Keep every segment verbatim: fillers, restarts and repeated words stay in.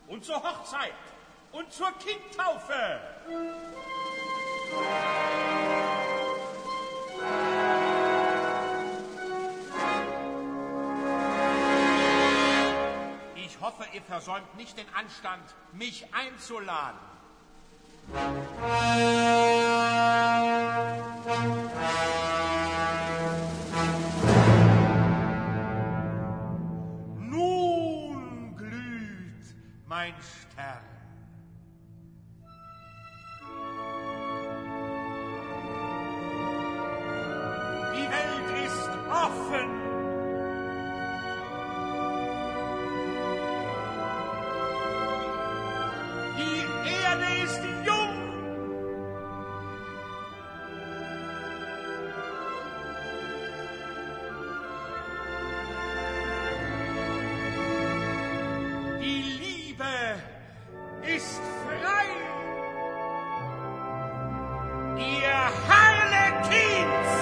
und zur Hochzeit und zur Kindtaufe. Ich hoffe, ihr versäumt nicht den Anstand, mich einzuladen. Nun glüht mein Stern. Die Welt ist offen. Die Erde ist jung. Die Liebe ist frei. Ihr Harlekins!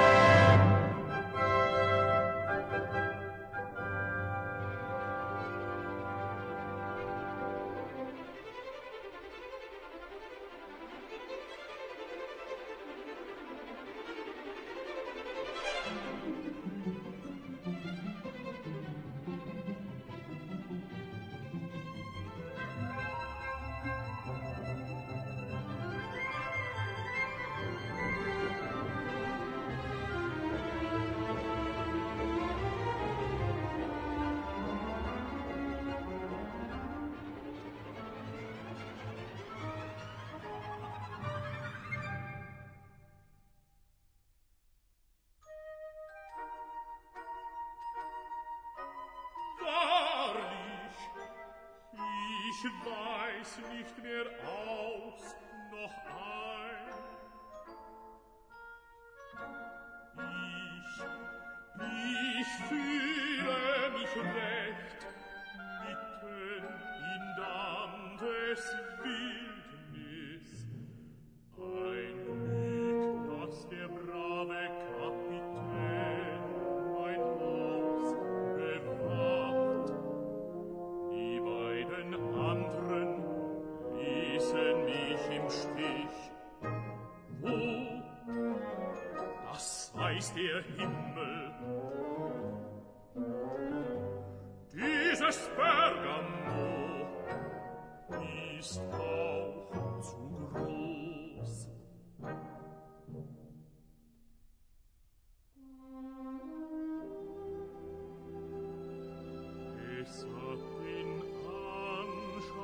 Ich weiß nicht mehr aus noch ein. Ich, ich fühle mich recht mitten in Dantes Wildnis. Ein Glück, dass der brave Kapitän mein Haus bewacht. Die beiden anderen ließen mich im Stich. Wo? Das weiß der Himmel. Dieses Bergamo ist auch zu groß. Es hat den Anschein,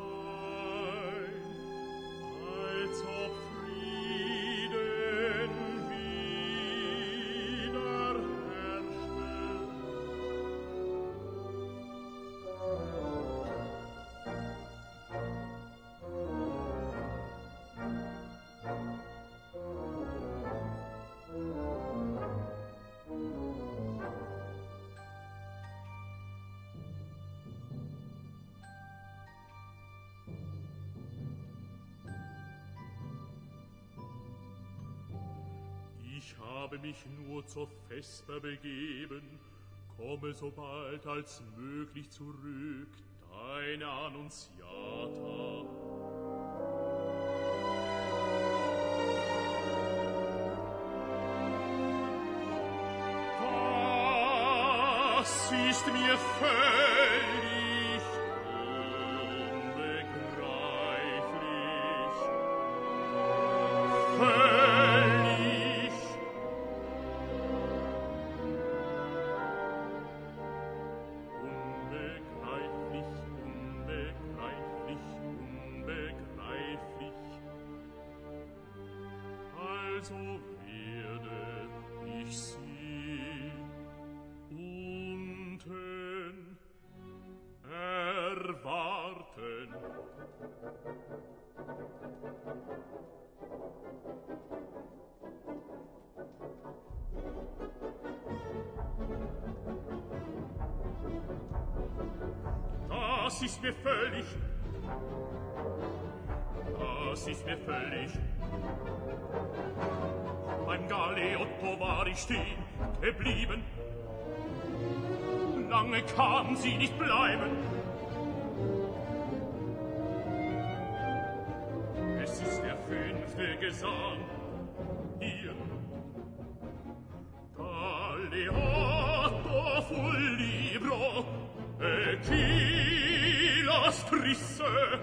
als ob Frieden wieder herrschte. Ich habe mich nur zur Vesper begeben, komme so bald als möglich zurück, deine Annunziata. Das ist mir völlig unbegreiflich. Völlig. Unbegreiflich, unbegreiflich, unbegreiflich. Also werde ich sie unten erwarten. Das ist mir völlig, das ist mir völlig. Beim Galeotto war ich stehen geblieben. Lange kann sie nicht bleiben. der Gesang. Hier. D'Aleato fu il libro e chi lo scrisse?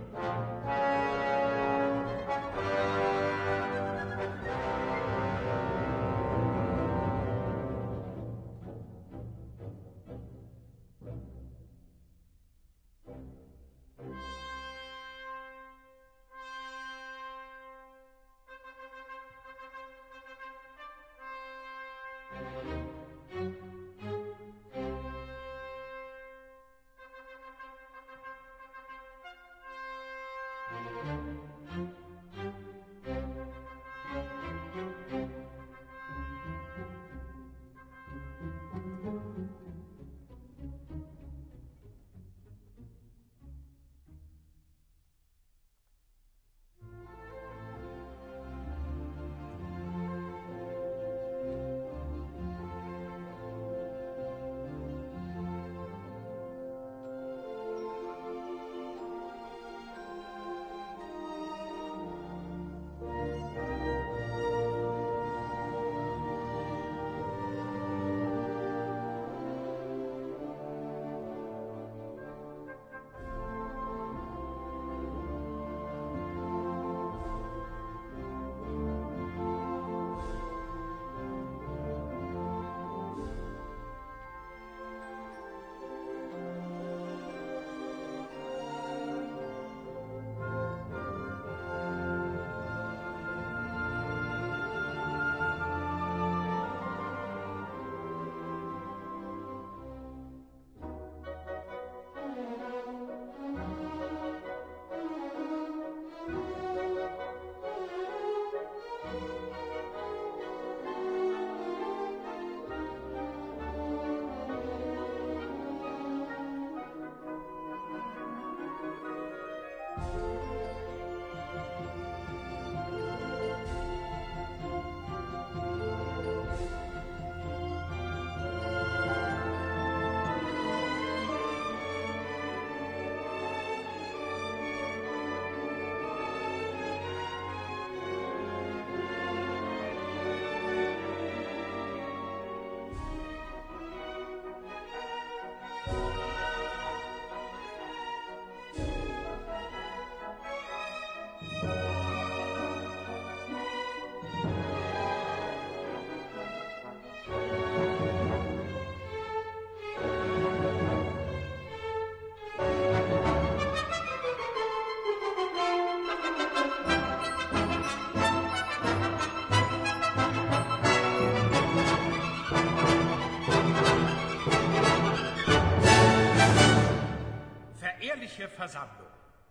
Versammlung.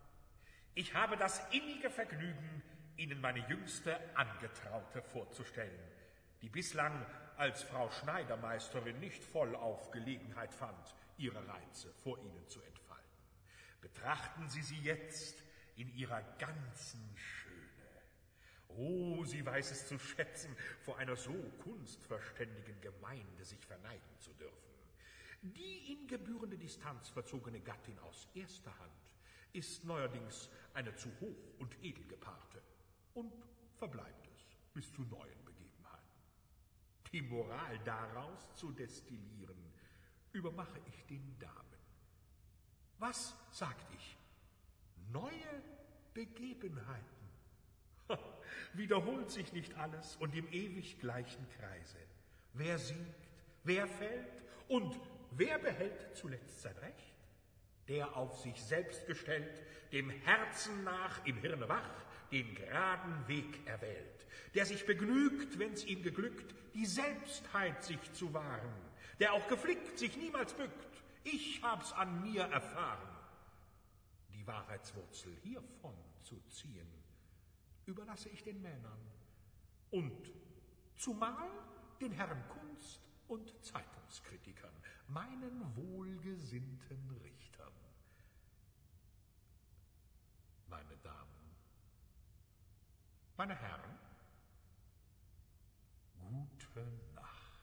Ich habe das innige Vergnügen, Ihnen meine jüngste Angetraute vorzustellen, die bislang als Frau Schneidermeisterin nicht voll auf Gelegenheit fand, ihre Reize vor Ihnen zu entfalten. Betrachten Sie sie jetzt in ihrer ganzen Schöne. Oh, sie weiß es zu schätzen, vor einer so kunstverständigen Gemeinde sich verneigen zu dürfen. Die in gebührende Distanz verzogene Gattin aus erster Hand ist neuerdings eine zu hoch und edel gepaarte und verbleibt es bis zu neuen Begebenheiten. Die Moral daraus zu destillieren, übermache ich den Damen. Was sagt ich? Neue Begebenheiten. Ha, wiederholt sich nicht alles und im ewig gleichen Kreise. Wer siegt, wer fällt und wer behält zuletzt sein Recht? Der auf sich selbst gestellt, dem Herzen nach im Hirne wach, den geraden Weg erwählt, der sich begnügt, wenn's ihm geglückt, die Selbstheit sich zu wahren, der auch geflickt sich niemals bückt. Ich hab's an mir erfahren. Die Wahrheitswurzel hiervon zu ziehen, überlasse ich den Männern und zumal den Herren Kunst- und Zeitungskritikern, meinen wohlgesinnten Richtern. Meine Damen, meine Herren, gute Nacht.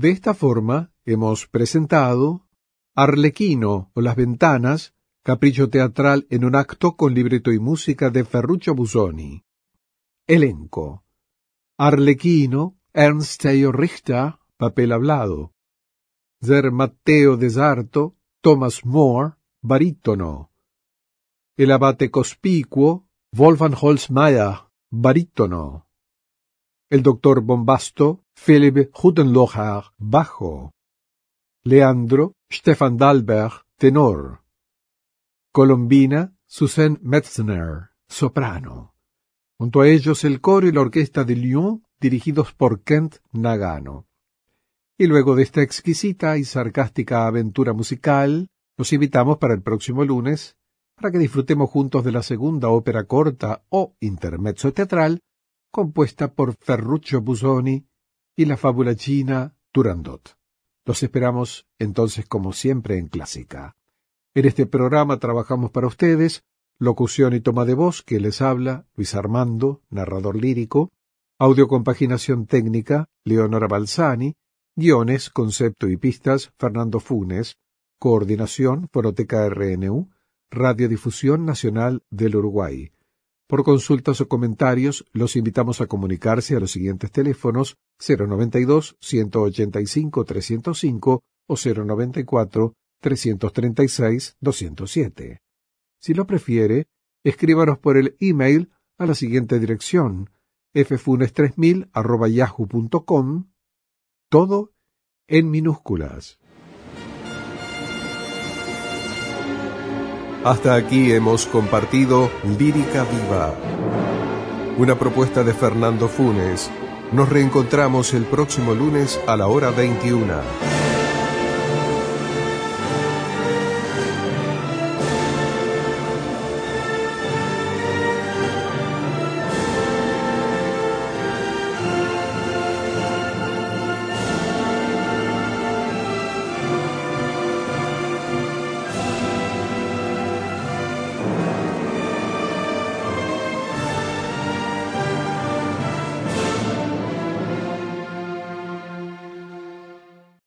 De esta forma hemos presentado Arlequino o Las Ventanas, capricho teatral en un acto con libreto y música de Ferruccio Busoni. Elenco: Arlequino, Ernst Theo Richter, papel hablado. Ser Matteo Desarto, Thomas More, barítono. El abate Cospicuo, Wolfgang Holzmayer, barítono. El doctor Bombasto, Philipp Huttenlocher, bajo. Leandro, Stefan Dahlberg, tenor. Colombina, Suzanne Metzner, soprano. Junto a ellos el coro y la orquesta de Lyon, dirigidos por Kent Nagano. Y luego de esta exquisita y sarcástica aventura musical, los invitamos para el próximo lunes, para que disfrutemos juntos de la segunda ópera corta o intermezzo teatral, compuesta por Ferruccio Busoni y la fábula china Turandot. Los esperamos entonces como siempre en Clásica. En este programa trabajamos para ustedes, locución y toma de voz que les habla Luis Armando, narrador lírico, audiocompaginación técnica Leonora Balsani, guiones, concepto y pistas Fernando Funes, coordinación Fonoteca R N U, Radiodifusión Nacional del Uruguay. Por consultas o comentarios, los invitamos a comunicarse a los siguientes teléfonos cero noventa y dos, ciento ochenta y cinco, trescientos cinco o cero noventa y cuatro, trescientos treinta y seis, doscientos siete. Si lo prefiere, escríbanos por el email a la siguiente dirección: ffunes tres mil arroba yahoo punto com, todo en minúsculas. Hasta aquí hemos compartido Lírica Viva, una propuesta de Fernando Funes. Nos reencontramos el próximo lunes a la hora veintiuna.